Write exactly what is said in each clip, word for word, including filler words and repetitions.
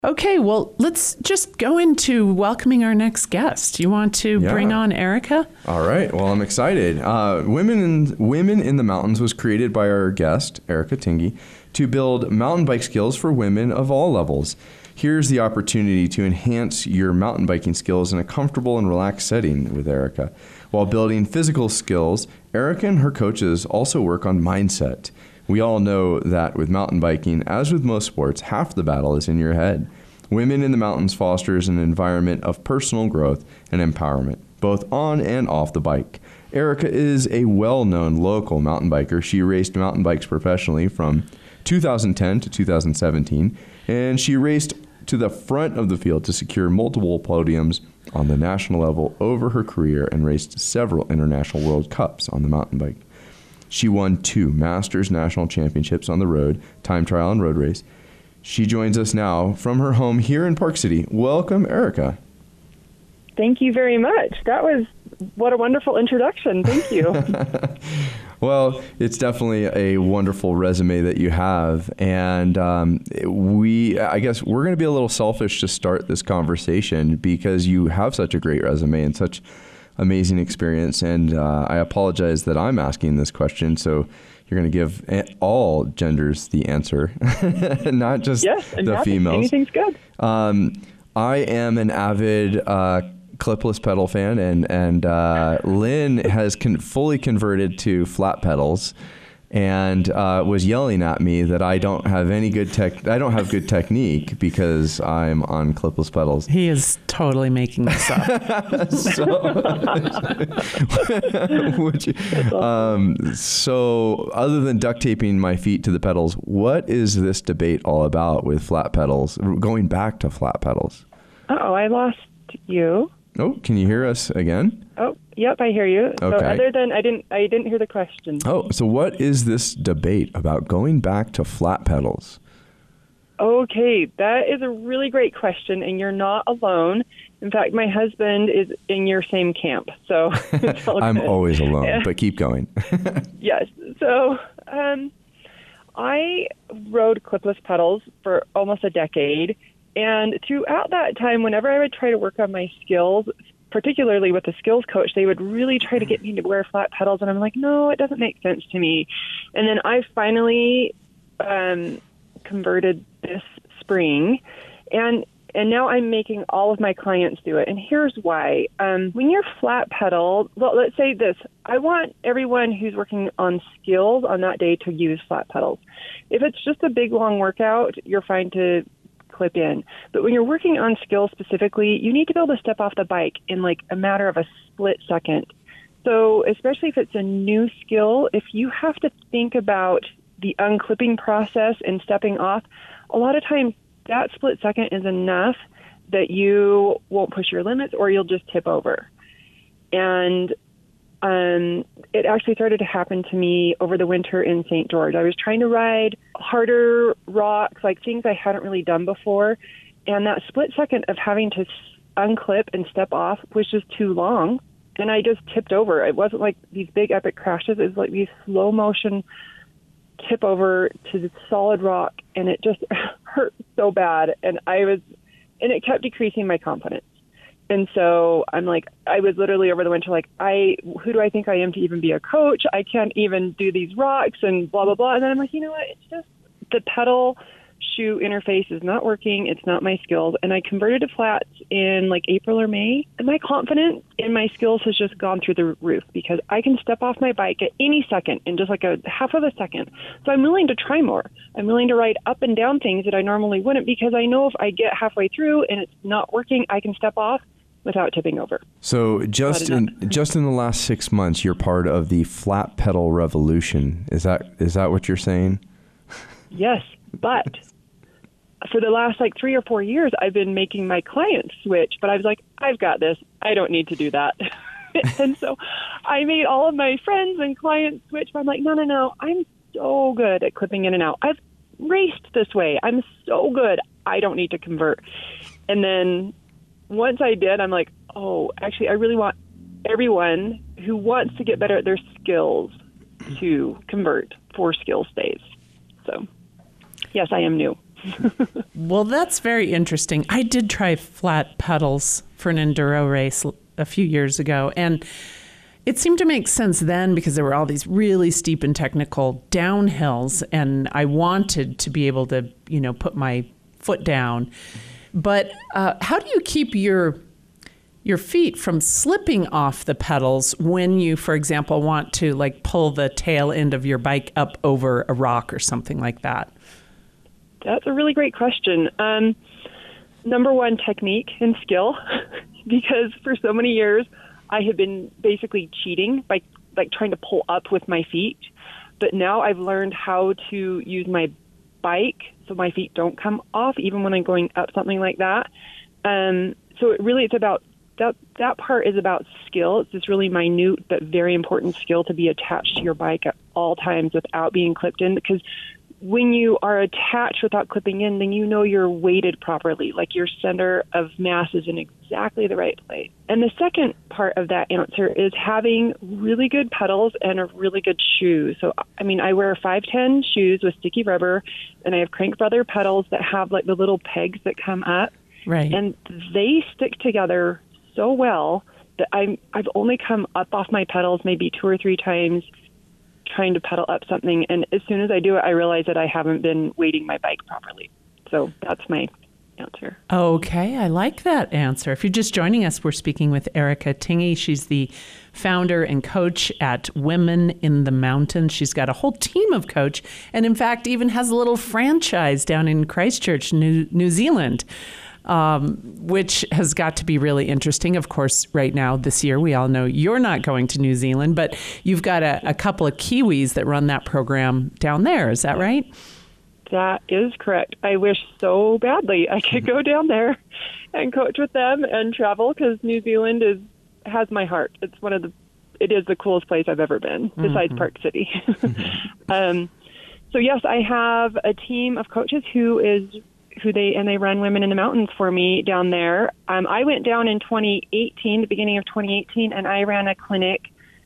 Okay, well, let's just go into welcoming our next guest. You want to Yeah. bring on Erica? All right. Well, I'm excited. Uh, Women in Women in the Mountains was created by our guest, Erica Tingey, to build mountain bike skills for women of all levels. Here's the opportunity to enhance your mountain biking skills in a comfortable and relaxed setting with Erica. While building physical skills, Erica and her coaches also work on mindset. We all know that with mountain biking, as with most sports, half the battle is in your head. Women in the Mountains fosters an environment of personal growth and empowerment, both on and off the bike. Erica is a well-known local mountain biker. She raced mountain bikes professionally from two thousand ten to two thousand seventeen, and she raced to the front of the field to secure multiple podiums on the national level over her career and raced several international World Cups on the mountain bike. She won two Masters National Championships on the road, time trial and road race. She joins us now from her home here in Park City. Welcome, Erica. Thank you very much. That was, what a wonderful introduction. Thank you. Well, it's definitely a wonderful resume that you have. And um, we, I guess we're going to be a little selfish to start this conversation because you have such a great resume and such amazing experience. And uh, I apologize that I'm asking this question. So you're going to give all genders the answer, not just yes, the happy. females. Anything's good. Um, I am an avid uh, clipless pedal fan, and and uh, Lynn has con- fully converted to flat pedals, and uh, was yelling at me that I don't have any good tech. I don't have good technique because I'm on clipless pedals. He is totally making this up. so, would you, um, so, other than duct taping my feet to the pedals, what is this debate all about with flat pedals? Going back to flat pedals. Uh-oh, I lost you. Oh, can you hear us again? Oh, yep, I hear you. Okay. So other than I didn't I didn't hear the question. Oh, so what is this debate about going back to flat pedals? Okay, that is a really great question, and you're not alone. In fact, my husband is in your same camp, so it's all I'm good. always alone, Yeah. but keep going. Yes. So um, I rode clipless pedals for almost a decade, and throughout that time, whenever I would try to work on my skills, particularly with the skills coach, they would really try to get me to wear flat pedals, and I'm like, no, it doesn't make sense to me. And then I finally um, converted this spring, and and now I'm making all of my clients do it. And here's why. Um, when you're flat pedal, well, let's say this. I want everyone who's working on skills on that day to use flat pedals. If it's just a big, long workout, you're fine to clip in. But when you're working on skills specifically, you need to be able to step off the bike in like a matter of a split second. So especially if it's a new skill, if you have to think about the unclipping process and stepping off, a lot of times that split second is enough that you won't push your limits or you'll just tip over. And um, it actually started to happen to me over the winter in Saint George. I was trying to ride harder rocks, like things I hadn't really done before. And that split second of having to unclip and step off was just too long. And I just tipped over. It wasn't like these big epic crashes. It was like these slow motion tip over to the solid rock, and it just hurt so bad. And I was, and it kept decreasing my confidence. And so I'm like, I was literally over the winter, like, I, who do I think I am to even be a coach? I can't even do these rocks and blah, blah, blah. And then I'm like, you know what? It's just the pedal shoe interface is not working. It's not my skills. And I converted to flats in like April or May. And my confidence in my skills has just gone through the roof because I can step off my bike at any second in just like a half of a second. So I'm willing to try more. I'm willing to ride up and down things that I normally wouldn't because I know if I get halfway through and it's not working, I can step off without tipping over. So just in just in the last six months, you're part of the flat pedal revolution. Is that is that what you're saying? Yes, but for the last like three or four years, I've been making my clients switch, but I was like, I've got this. I don't need to do that. And so I made all of my friends and clients switch, but I'm like, no, no, no. I'm so good at clipping in and out. I've raced this way. I'm so good. I don't need to convert. And then once I did, I'm like, oh, actually, I really want everyone who wants to get better at their skills to convert for skill stays. So, yes, I am new. Well, that's very interesting. I did try flat pedals for an enduro race a few years ago, and it seemed to make sense then because there were all these really steep and technical downhills, and I wanted to be able to, you know, put my foot down. But uh, how do you keep your your feet from slipping off the pedals when you, for example, want to like pull the tail end of your bike up over a rock or something like that? That's a really great question. Um, number one, technique and skill, because for so many years I have been basically cheating by like trying to pull up with my feet. But now I've learned how to use my bike so my feet don't come off, even when I'm going up something like that. Um, so it really, it's about that. That part is about skill. It's this really minute but very important skill to be attached to your bike at all times without being clipped in, because when you are attached without clipping in, then you know you're weighted properly, like your center of mass is in exactly the right place. And the second part of that answer is having really good pedals and a really good shoe. So, I mean, I wear five ten shoes with sticky rubber, and I have Crank Brother pedals that have like the little pegs that come up. Right. And they stick together so well that I'm, I've only come up off my pedals maybe two or three times trying to pedal up something, and as soon as I do it, I realize that I haven't been weighting my bike properly. So that's my answer. Okay, I like that answer. If you're just joining us, we're speaking with Erica Tingey. She's the founder and coach at Women in the Mountains. She's got a whole team of coach, and in fact, even has a little franchise down in Christchurch, New, New Zealand. Um, which has got to be really interesting. Of course, right now, this year, we all know you're not going to New Zealand, but you've got a, a couple of Kiwis that run that program down there. Is that right? That is correct. I wish so badly I could go down there and coach with them and travel, because New Zealand is has my heart. It's one of the, it is the coolest place I've ever been, besides mm-hmm. Park City. um, so yes, I have a team of coaches who is who they, and they run Women in the Mountains for me down there. Um, I went down in twenty eighteen, the beginning of twenty eighteen, and I ran a clinic,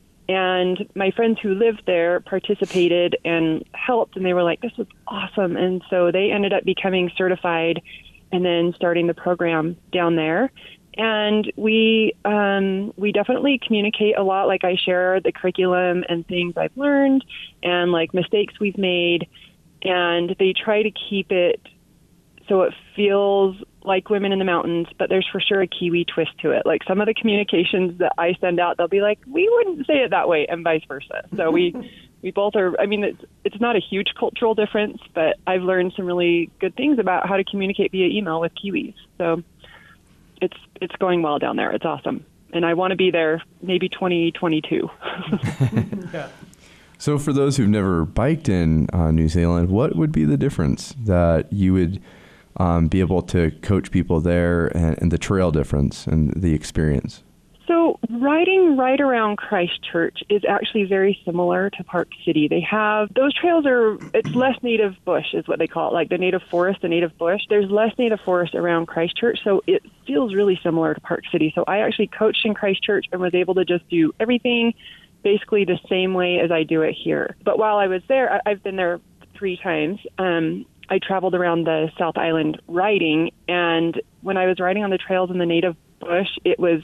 and my friends who lived there participated and helped, and they were like, this was awesome. And so they ended up becoming certified and then starting the program down there. And we, um, we definitely communicate a lot. Like I share the curriculum and things I've learned and like mistakes we've made, and they try to keep it so it feels like Women in the Mountains, but there's for sure a Kiwi twist to it. Like some of the communications that I send out, they'll be like, we wouldn't say it that way, and vice versa. So we, we both are, I mean, it's, it's not a huge cultural difference, but I've learned some really good things about how to communicate via email with Kiwis. So it's, it's going well down there. It's awesome. And I want to be there maybe twenty twenty-two. Yeah. So for those who've never biked in uh, New Zealand, what would be the difference that you would Um, be able to coach people there, and, and the trail difference and the experience? So riding right around Christchurch is actually very similar to Park City. They have, those trails are, it's less native bush is what they call it, like the native forest, the native bush. There's less native forest around Christchurch, so it feels really similar to Park City. So I actually coached in Christchurch and was able to just do everything basically the same way as I do it here. But while I was there, I, I've been there three times. Um, I traveled around the South Island riding, and when I was riding on the trails in the native bush, it was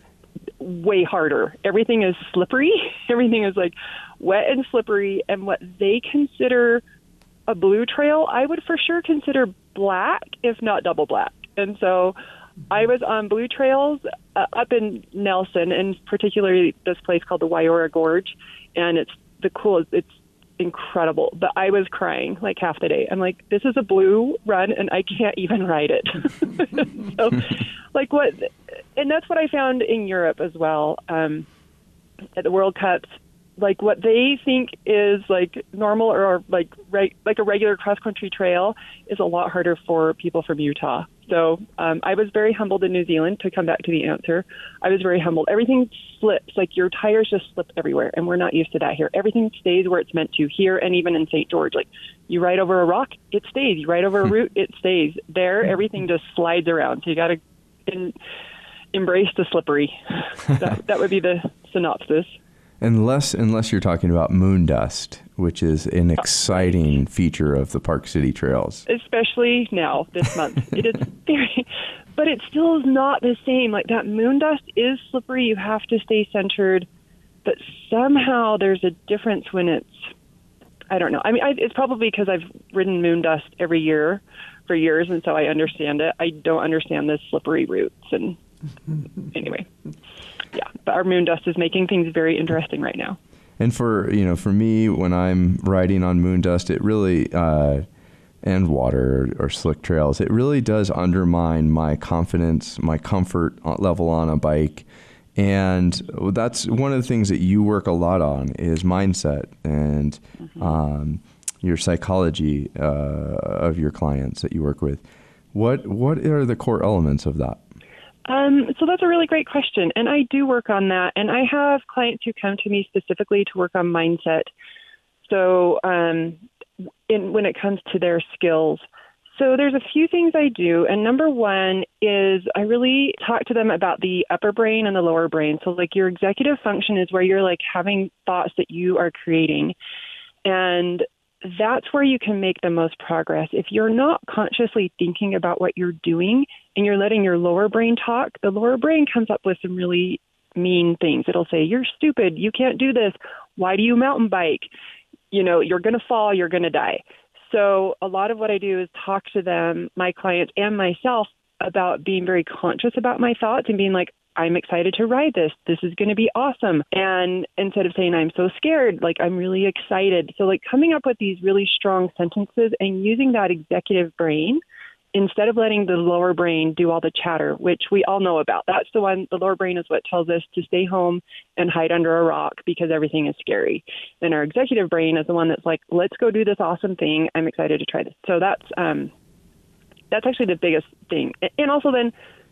way harder. Everything is slippery. Everything is like wet and slippery, and what they consider a blue trail, I would for sure consider black, if not double black. And so I was on blue trails uh, up in Nelson, and particularly this place called the Waiora Gorge, and it's the coolest, it's incredible, but I was crying like half the day. I'm like, this is a blue run and I can't even ride it. So like what, and that's what I found in Europe as well. Um, at the World Cups, like what they think is like normal or like, right, like a regular cross country trail is a lot harder for people from Utah. So um, I was very humbled in New Zealand, to come back to the answer. I was very humbled. Everything slips, like your tires just slip everywhere, and we're not used to that here. Everything stays where it's meant to here, and even in Saint George. Like you ride over a rock, it stays. You ride over a root, it stays. There, everything just slides around. So you got to in, embrace the slippery. that, that would be the synopsis. Unless, unless you're talking about moon dust, which is an exciting feature of the Park City Trails. Especially now, this month. It is very, but it still is not the same. Like that moon dust is slippery. You have to stay centered, but somehow there's a difference when it's, I don't know. I mean, I, it's probably because I've ridden moon dust every year for years, and so I understand it. I don't understand the slippery routes. And anyway, yeah, but our moon dust is making things very interesting right now. And for, you know, for me, when I'm riding on moon dust, it really, uh, and water or, or slick trails, it really does undermine my confidence, my comfort level on a bike. And that's one of the things that you work a lot on is mindset and mm-hmm. um, your psychology uh, of your clients that you work with. What what are the core elements of that? Um, so that's a really great question. And I do work on that. And I have clients who come to me specifically to work on mindset. So um, in, when it comes to their skills. So there's a few things I do. And number one is I really talk to them about the upper brain and the lower brain. So like your executive function is where you're like having thoughts that you are creating. And that's where you can make the most progress. If you're not consciously thinking about what you're doing and you're letting your lower brain talk, the lower brain comes up with some really mean things. It'll say, you're stupid. You can't do this. Why do you mountain bike? You know, you're going to fall. You're going to die. So a lot of what I do is talk to them, my clients and myself, about being very conscious about my thoughts and being like, I'm excited to ride this. This is going to be awesome. And instead of saying I'm so scared, like I'm really excited. So like coming up with these really strong sentences and using that executive brain instead of letting the lower brain do all the chatter, which we all know about. That's the one, the lower brain is what tells us to stay home and hide under a rock because everything is scary. And our executive brain is the one that's like, let's go do this awesome thing. I'm excited to try this. So that's, um, that's actually the biggest thing. And also then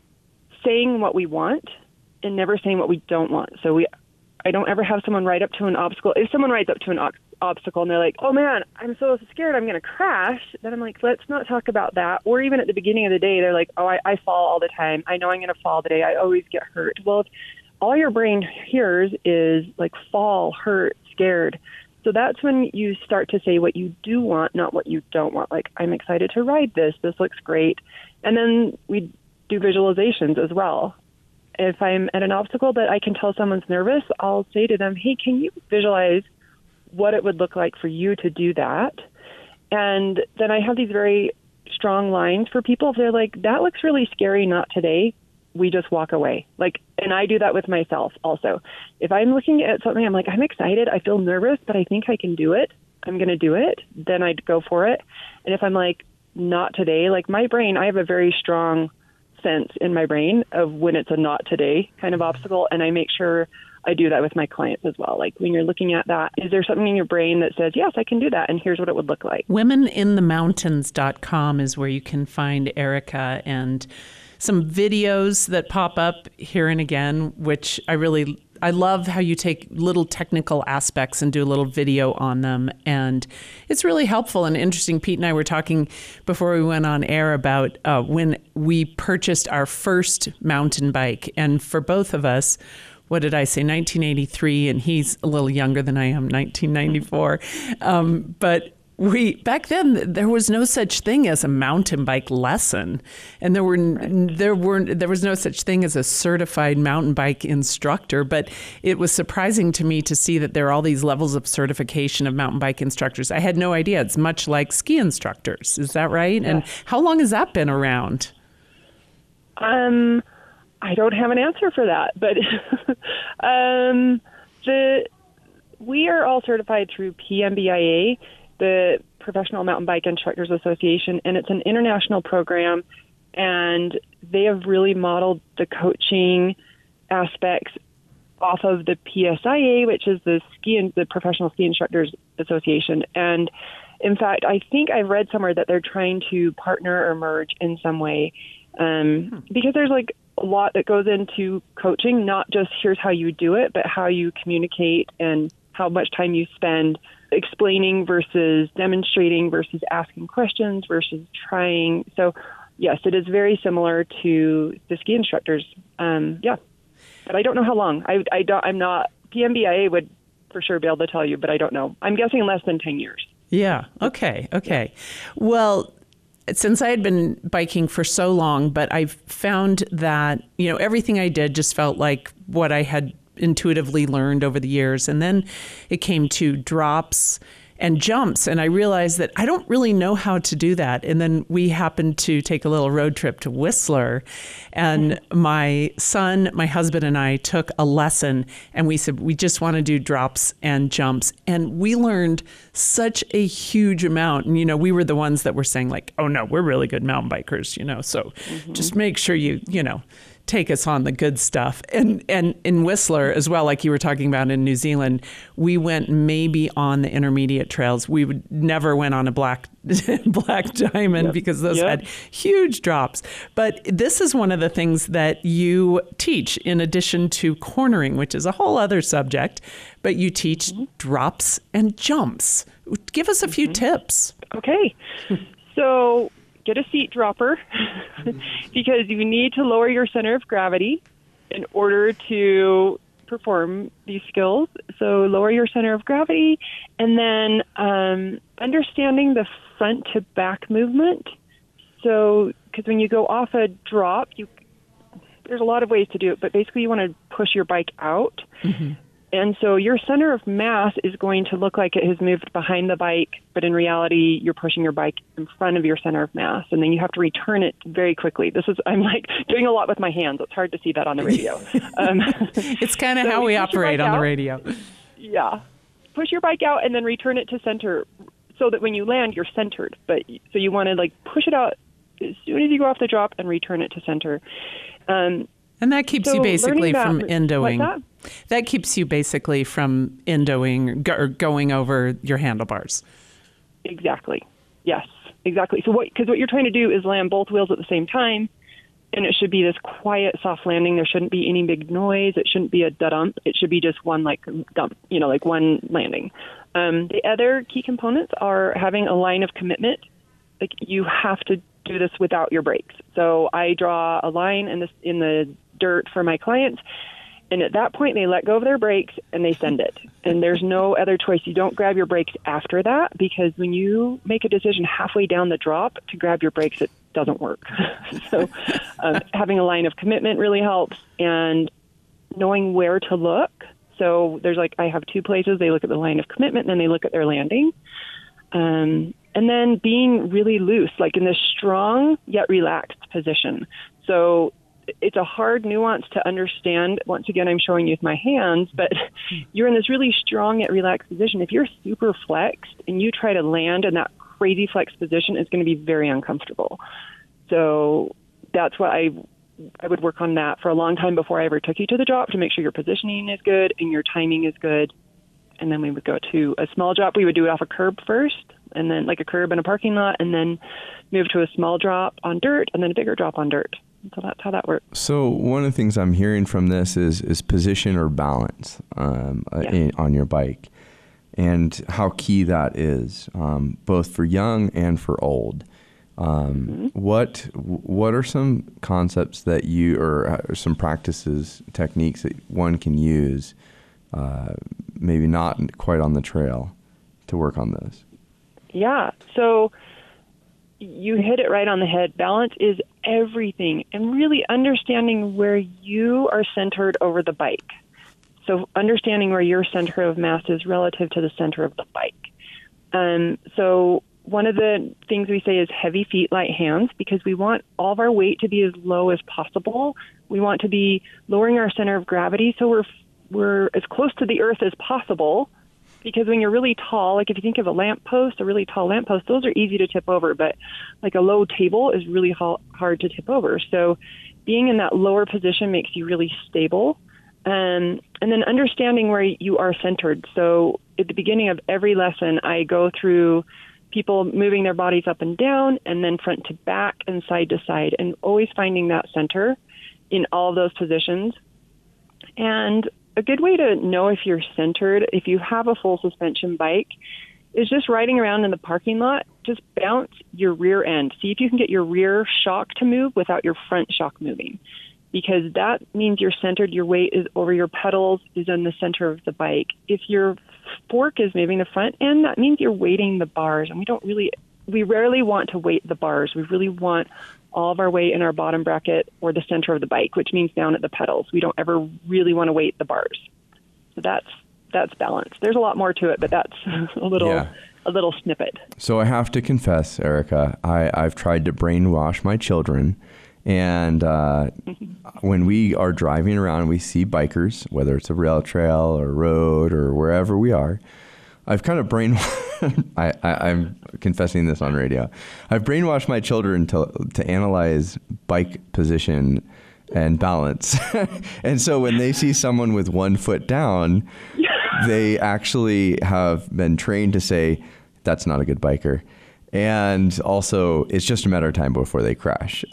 saying what we want and never saying what we don't want. So we, I don't ever have someone ride up to an obstacle. If someone rides up to an o- obstacle and they're like, oh man, I'm so scared I'm going to crash, then I'm like, let's not talk about that. Or even at the beginning of the day, they're like, oh, I, I fall all the time. I know I'm going to fall today. I always get hurt. Well, if all your brain hears is like fall, hurt, scared. So that's when you start to say what you do want, not what you don't want. Like, I'm excited to ride this. This looks great. And then we do visualizations as well. If I'm at an obstacle that I can tell someone's nervous, I'll say to them, hey, can you visualize what it would look like for you to do that? And then I have these very strong lines for people. If they're like, that looks really scary, not today, we just walk away. Like, and I do that with myself also. If I'm looking at something, I'm like, I'm excited, I feel nervous, but I think I can do it. I'm going to do it. Then I'd go for it. And if I'm like, not today, like my brain, I have a very strong sense in my brain of when it's a not today kind of obstacle. And I make sure I do that with my clients as well. Like when you're looking at that, is there something in your brain that says, yes, I can do that, and here's what it would look like? women in the mountains dot com is where you can find Erica and some videos that pop up here and again, which I really I love how you take little technical aspects and do a little video on them. And it's really helpful and interesting. Pete and I were talking before we went on air about uh, when we purchased our first mountain bike. And for both of us, what did I say, nineteen eighty-three, and he's a little younger than I am, nineteen ninety-four. Um, but we back then there was no such thing as a mountain bike lesson, and there were right. there were there was no such thing as a certified mountain bike instructor. But it was surprising to me to see that there are all these levels of certification of mountain bike instructors. I had no idea. It's much like ski instructors. Is that right? Yes. And how long has that been around? Um, I don't have an answer for that, but um, the we are all certified through P M B I A, the Professional Mountain Bike Instructors Association, and it's an international program, and they have really modeled the coaching aspects off of the P S I A, which is the ski the Professional Ski Instructors Association. And in fact, I think I've read somewhere that they're trying to partner or merge in some way, um, because there's like a lot that goes into coaching, not just here's how you do it, but how you communicate and how much time you spend explaining versus demonstrating versus asking questions versus trying. So yes, it is very similar to the ski instructors. Um, yeah, but I don't know how long. I, I don't, I'm not, P M B I A would for sure be able to tell you, but I don't know. I'm guessing less than ten years. Yeah. Okay. Okay. Well, since I had been biking for so long, but I've found that, you know, everything I did just felt like what I had intuitively learned over the years. And then it came to drops and jumps. And I realized that I don't really know how to do that. And then we happened to take a little road trip to Whistler. And my son, my husband, and I took a lesson. And we said, we just want to do drops and jumps. And we learned such a huge amount. And, you know, we were the ones that were saying, like, oh, no, we're really good mountain bikers, you know, so mm-hmm. just make sure you, you know, take us on the good stuff. And and in Whistler as well, like you were talking about in New Zealand, we went maybe on the intermediate trails. We would never went on a black black diamond yep. because those yep. had huge drops. But this is one of the things that you teach in addition to cornering, which is a whole other subject, but you teach mm-hmm. drops and jumps. Give us a few mm-hmm. tips. Okay. So get a seat dropper because you need to lower your center of gravity in order to perform these skills. So lower your center of gravity, and then um, understanding the front to back movement. So because when you go off a drop, you there's a lot of ways to do it, but basically you want to push your bike out. Mm-hmm. And so your center of mass is going to look like it has moved behind the bike, but in reality, you're pushing your bike in front of your center of mass, and then you have to return it very quickly. This is, I'm like doing a lot with my hands. It's hard to see that on the radio. Um, it's kind of so how we operate on out. the radio. Yeah. Push your bike out and then return it to center so that when you land, you're centered. But so you want to like push it out as soon as you go off the drop and return it to center. Um, And that keeps so you basically from that, endoing. That? that keeps you basically from endoing or going over your handlebars. Exactly. Yes, exactly. So what, because what you're trying to do is land both wheels at the same time, and it should be this quiet, soft landing. There shouldn't be any big noise. It shouldn't be a da-dump. It should be just one like dump, you know, like one landing. Um, the other key components are having a line of commitment. Like you have to do this without your brakes. So I draw a line in, this, in the dirt for my clients, and at that point they let go of their brakes and they send it. And there's no other choice. You don't grab your brakes after that, because when you make a decision halfway down the drop to grab your brakes, it doesn't work. So um, having a line of commitment really helps, and knowing where to look. So there's like, I have two places. They look at the line of commitment and then they look at their landing. Um, and then being really loose, like in this strong yet relaxed position. So it's a hard nuance to understand. Once again, I'm showing you with my hands, but you're in this really strong yet relaxed position. If you're super flexed and you try to land in that crazy flexed position, it's going to be very uncomfortable. So that's why I I would work on that for a long time before I ever took you to the drop, to make sure your positioning is good and your timing is good. And then we would go to a small drop. We would do it off a curb first, and then like a curb in a parking lot, and then move to a small drop on dirt, and then a bigger drop on dirt. So that's how that works. So one of the things I'm hearing from this is is position or balance um, yeah. in, on your bike, and how key that is, um, both for young and for old. Um, mm-hmm. What what are some concepts that you, or some practices, techniques that one can use, uh, maybe not quite on the trail, to work on this? Yeah. So you hit it right on the head. Balance is everything, and really understanding where you are centered over the bike. So understanding where your center of mass is relative to the center of the bike. Um, so one of the things we say is heavy feet, light hands, because we want all of our weight to be as low as possible. We want to be lowering our center of gravity so we're we're as close to the earth as possible. Because when you're really tall, like if you think of a lamppost, a really tall lamppost, those are easy to tip over, but like a low table is really ha- hard to tip over. So being in that lower position makes you really stable. Um, and then understanding where you are centered. So at the beginning of every lesson, I go through people moving their bodies up and down, and then front to back and side to side, and always finding that center in all of those positions. And a good way to know if you're centered, if you have a full suspension bike, is just riding around in the parking lot. Just bounce your rear end. See if you can get your rear shock to move without your front shock moving. because that means you're centered. Your weight is over your pedals, is in the center of the bike. If your fork is moving the front end, that means you're weighting the bars. And we don't really, we rarely want to weight the bars. We really want all of our weight in our bottom bracket or the center of the bike, which means down at the pedals. We don't ever really want to weight the bars. So that's that's balance. There's a lot more to it, but that's a little Yeah. a little snippet. So I have to confess, Erica, I, I've tried to brainwash my children. And uh, when we are driving around, we see bikers, whether it's a rail trail or road or wherever we are. I've kind of brainwashed, I, I, I'm confessing this on radio. I've brainwashed my children to, to analyze bike position and balance. And so when they see someone with one foot down, they actually have been trained to say, that's not a good biker. And also, it's just a matter of time before they crash.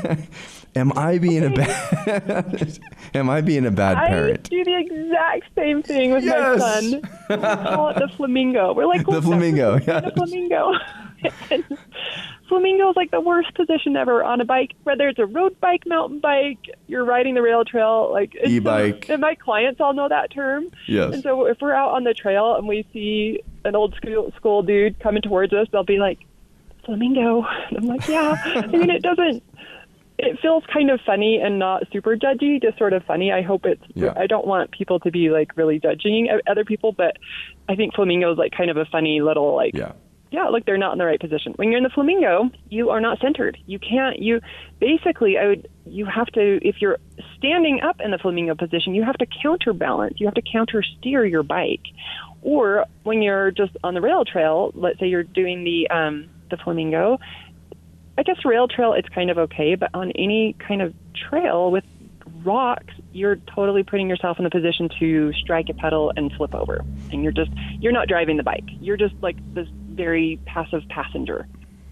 Am I being a bad? Am I being a bad parent? I do the exact same thing with Yes. my son. We call it the flamingo. We're like, The flamingo, yes. The yes. flamingo. And flamingo is like the worst position ever on a bike, whether it's a road bike, mountain bike, you're riding the rail trail, like it's E-bike. So, and my clients all know that term. Yes. And so if we're out on the trail and we see an old school school dude coming towards us, they'll be like, flamingo. And I'm like, yeah. I mean, it doesn't. It feels kind of funny and not super judgy, just sort of funny. I hope it's, Yeah. I don't want people to be like really judging other people, but I think flamingo is like kind of a funny little like, Yeah. yeah, look, they're not in the right position. When you're in the flamingo, you are not centered. You can't, you basically, I would, you have to, if you're standing up in the flamingo position, you have to counterbalance. You have to counter steer your bike. Or when you're just on the rail trail, let's say you're doing the, um, the flamingo, I guess rail trail, it's kind of okay, but on any kind of trail with rocks, you're totally putting yourself in a position to strike a pedal and flip over. And you're just, you're not driving the bike. You're just like this very passive passenger.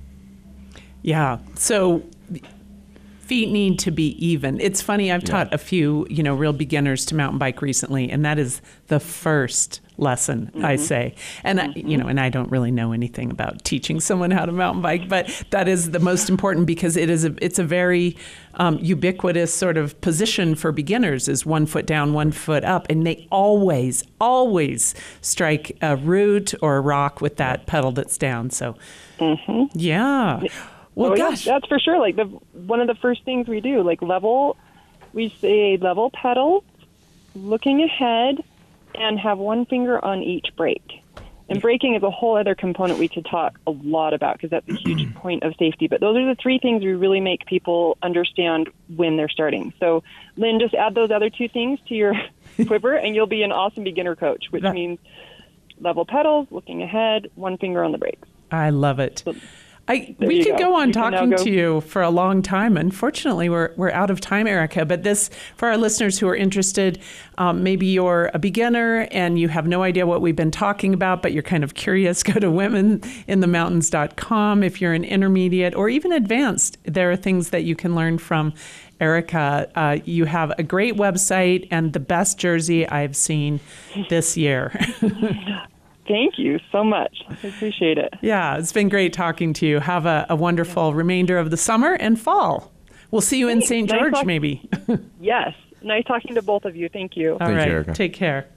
Yeah. So feet need to be even. It's funny, I've taught a few, you know, real beginners to mountain bike recently, and that is the first lesson, mm-hmm. I say. And, mm-hmm. I, you know, and I don't really know anything about teaching someone how to mountain bike, but that is the most important because it is a, it's a very um, ubiquitous sort of position for beginners is one foot down, one foot up. And they always, always strike a root or a rock with that pedal that's down. So, mm-hmm. yeah. Well, oh, gosh. Yeah, that's for sure. Like the one of the first things we do, like level, we say level pedal, looking ahead, and have one finger on each brake. And braking is a whole other component we could talk a lot about because that's a huge point of safety. But those are the three things we really make people understand when they're starting. So, Lynn, just add those other two things to your quiver, and you'll be an awesome beginner coach, which Right. means level pedals, looking ahead, one finger on the brakes. I love it. So, I, There we you could go. go on You can now talking go. to you for a long time. Unfortunately, we're we're out of time, Erica. But this, for our listeners who are interested, um, maybe you're a beginner and you have no idea what we've been talking about, but you're kind of curious, go to women in the mountains dot com. If you're an intermediate or even advanced, there are things that you can learn from Erica. Uh, you have a great website and the best jersey I've seen this year. Thank you so much. I appreciate it. Yeah, it's been great talking to you. Have a, a wonderful remainder of the summer and fall. We'll see you in Thanks. Saint Nice George, talk- maybe. Yes. Nice talking to both of you. Thank you. All Thank you, right. Erica. Take care.